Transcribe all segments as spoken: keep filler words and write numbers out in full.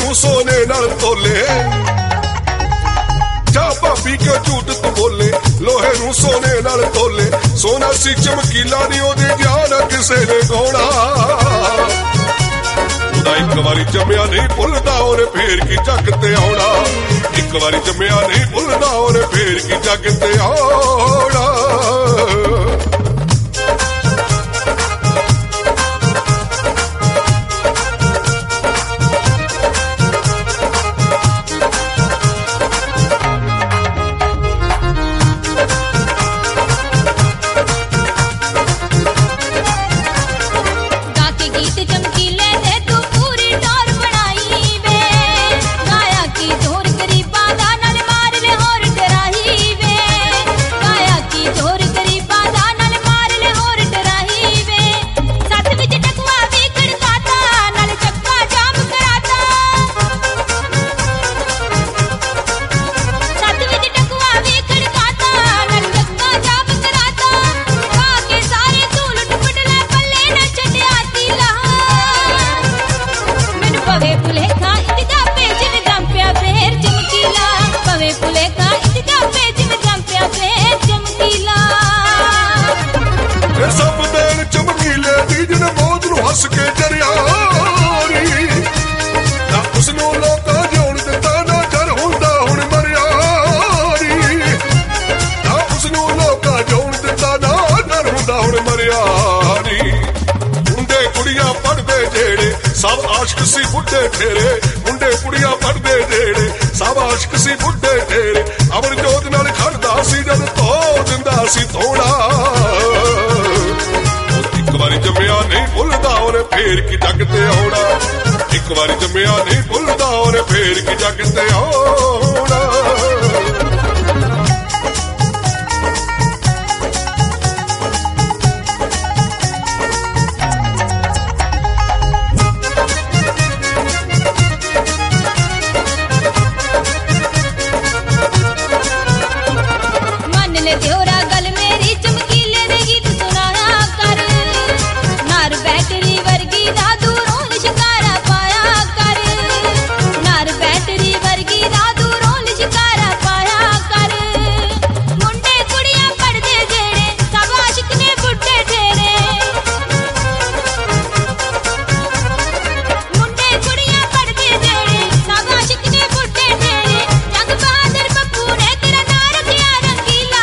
ਨੂੰ ਸੋਨੇ ਨਾਲ ਤੋਲੇ। ਜਾ ਭਾਬੀ ਕਿਉਂ ਝੂਠ ਤੂੰ ਬੋਲੇ, ਲੋਹੇ ਨੂੰ ਸੋਨੇ ਨਾਲ ਤੋਲੇ। ਸੋਨਾ ਸੀ ਚਮਕੀਲਾ ਨੀ ਉਹਦੇ ਜਿਹਾ ਕਿਸੇ ਨੇ ਗਾਉਣਾ। ਉਹਦਾ ਇੱਕ ਵਾਰੀ ਜੰਮਿਆ ਨਹੀਂ ਭੁੱਲਦਾ ਉਹਨੇ ਫੇਰ ਕੀ ਜੱਗ ਤੇ ਆਉਣਾ। ਇੱਕ ਵਾਰੀ ਜੰਮਿਆ ਨਹੀਂ ਭੁੱਲਦਾ ਉਹਨੇ ਫੇਰ ਕੀ ਜੱਗ ਤੇ ਆਉਣਾ। ਹੱਸ ਕੇ ਜਰਿਆ ਨੀ ਨਾ ਉਸਨੂੰ ਲੋਕਾਂ ਜਿਉਣ ਦਿੱਤਾ, ਨਾ ਡਰ ਹੁੰਦਾ ਹੁਣ ਮਰਿਆ ਨੀ। ਨਾ ਉਸਨੂੰ ਲੋਕਾਂ ਜਿਉਣ ਦਿੱਤਾ, ਨਾ ਡਰ ਹੁੰਦਾ ਹੁਣ ਮਰਿਆ ਨੀ। ਮੁੰਡੇ ਕੁੜੀਆਂ ਪੜ੍ਹਦੇ ਜਿਹੜੇ ਸਭ ਆਸ਼ਕ ਸੀ ਬੁੱਢੇ ਠੇਰੇ। ਮੁੰਡੇ ਕੁੜੀਆਂ ਪੜ੍ਹਦੇ ਜਿਹੜੇ ਸਭ ਆਸ਼ਕ ਸੀ ਬੁੱਢੇ ਠੇਰੇ। ਅਮਰਜੋਤ ਨਾਲ ਖੜਦਾ ਸੀ ਜਦ ਧੋ ਦਿੰਦਾ ਸੀ ਥੋੜਾ। ਇੱਕ ਵਾਰੀ ਜੰਮਿਆ ਨਹੀਂ ਭੁੱਲਦਾ ਉਹਨੇ ਫੇਰ ਕੀ ਜੱਗ ਤੇ ਆਉਣਾ। ਇੱਕ ਵਾਰੀ ਜੰਮਿਆ ਨਹੀਂ ਭੁੱਲਦਾ ਉਹਨੇ ਫੇਰ ਕੀ ਜੱਗ ਤੇ ਆਉਣਾ। ਮੰਨ ਲੈ ਦਿਓਰਾ ਗੱਲ ਮੇਰੀ, ਚਮਕੀਲੇ ਦੇ ਗੀਤ ਸੁਣਾਇਆ ਕਰ। ਨਾਰ ਬੈਟਰੀ ਵਰਗੀ ਦਾ ਦੂਰੋਂ ਲਿਸ਼ਕਾਰਾ ਪਾਇਆ ਕਰ। ਨਾਰ ਬੈਟਰੀ ਵਰਗੀ ਦਾ ਦੂਰੋਂ ਲਿਸ਼ਕਾਰਾ ਪਾਇਆ ਕਰ। ਮੁੰਡੇ ਕੁੜੀਆਂ ਪੜ੍ਹਦੇ ਜਿਹੜੇ ਸਭ ਆਸ਼ਿਕ ਨੇ ਬੁੱਢੇ ਠੇਰੇ। ਮੁੰਡੇ ਕੁੜੀਆਂ ਪੜ੍ਹਦੇ ਜਿਹੜੇ ਸਭ ਆਸ਼ਿਕ ਨੇ ਬੁੱਢੇ ਠੇਰੇ। ਜੰਗ ਬਹਾਦਰ ਬੱਬੂ ਨੇ ਤੇਰਾ ਨਾਂ ਰੱਖਿਆ ਰੰਗੀਲਾ।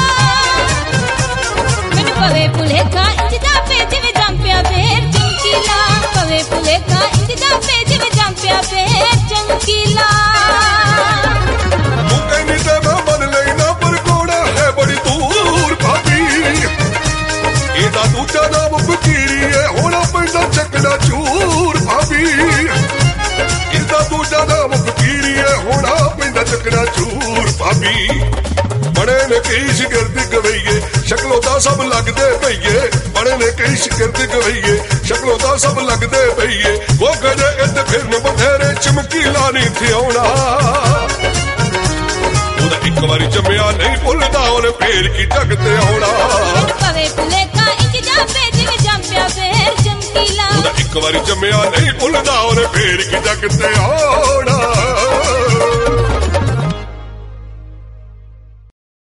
ਮੈਨੂੰ ਪਵੇ ਭੁਲੇਖਾ ਇੰਜ ਦਾ ਪੇ ਜਿਵੇਂ ਜੰਪਿਆ ਫੇਰ ਚਮਕੀਲਾ। ਪਵੇ ਭੁਲੇਖਾ ਇੰਜ ਦਾ ਪੇ ਜਿਵੇਂ ਜੰਪਿਆ ਫੇਰ ਚਮਕੀਲਾ। ਤੂੰ ਕਹਿੰਦੀ ਤੇ ਮੈਂ ਮੰਨ ਲੈਣਾ, ਪਰ ਕੋਣਾ ਹੈ ਬੜੀ ਦੂਰ ਭਾਬੀ। ਇਹਦਾ ਦੂਜਾ ਨਾਮ ਫਕੀਰੀ ਏ, ਹੋਣਾ ਪੈਂਦਾ ਚੱਕਣਾ ਚੂਰ ਭਾਬੀ। ਇਹਦਾ ਦੂਜਾ ਨਾਮ ਫਕੀਰੀ ਏ, ਹੋਣਾ ਪੈਂਦਾ ਚੱਕਣਾ ਚੂਰ ਭਾਬੀ। ਬਣੇ ਨੇ ਕਈ ਸ਼ਿਗਰਦ ਗਵਈਏ, ਸ਼ਕਲੋਂ ਤਾਂ ਸਭ ਲੱਗਦੇ ਪਈਏ। ਬਣੇ ਨੇ ਕਈ ਸ਼ਿਗਰਦ ਗਵਈਏ, ਸ਼ਕਲੋਂ ਤਾਂ ਸਭ ਲੱਗਦੇ ਪਈਏ। ਉਹ ਗਜੇ ਇੱਥੇ ਫਿਰਨ ਬਥੇਰੇ, ਚਮਕੀਲਾ ਨਹੀਂ ਥਿਆਉਣਾ। ਉਹਦਾ ਇੱਕ ਵਾਰੀ ਜੰਮਿਆ ਨਹੀਂ ਭੁੱਲਦਾ ਉਹਨੇ ਫੇਰ ਕੀ ਜੱਗ ਤੇ ਆਉਣਾ। ਪਵੇ ਭੁਲੇਖਾ ਇੰਜ ਦਾ ਪੇ ਜਿਵੇਂ ਜੰਪਿਆ ਫੇਰ ਚਮਕੀਲਾ। ਉਹਦਾ ਇੱਕ ਵਾਰੀ ਜੰਮਿਆ ਨਹੀਂ ਭੁੱਲਦਾ ਉਹਨੇ ਫੇਰ ਕੀ ਜੱਗ ਤੇ ਆਉਣਾ।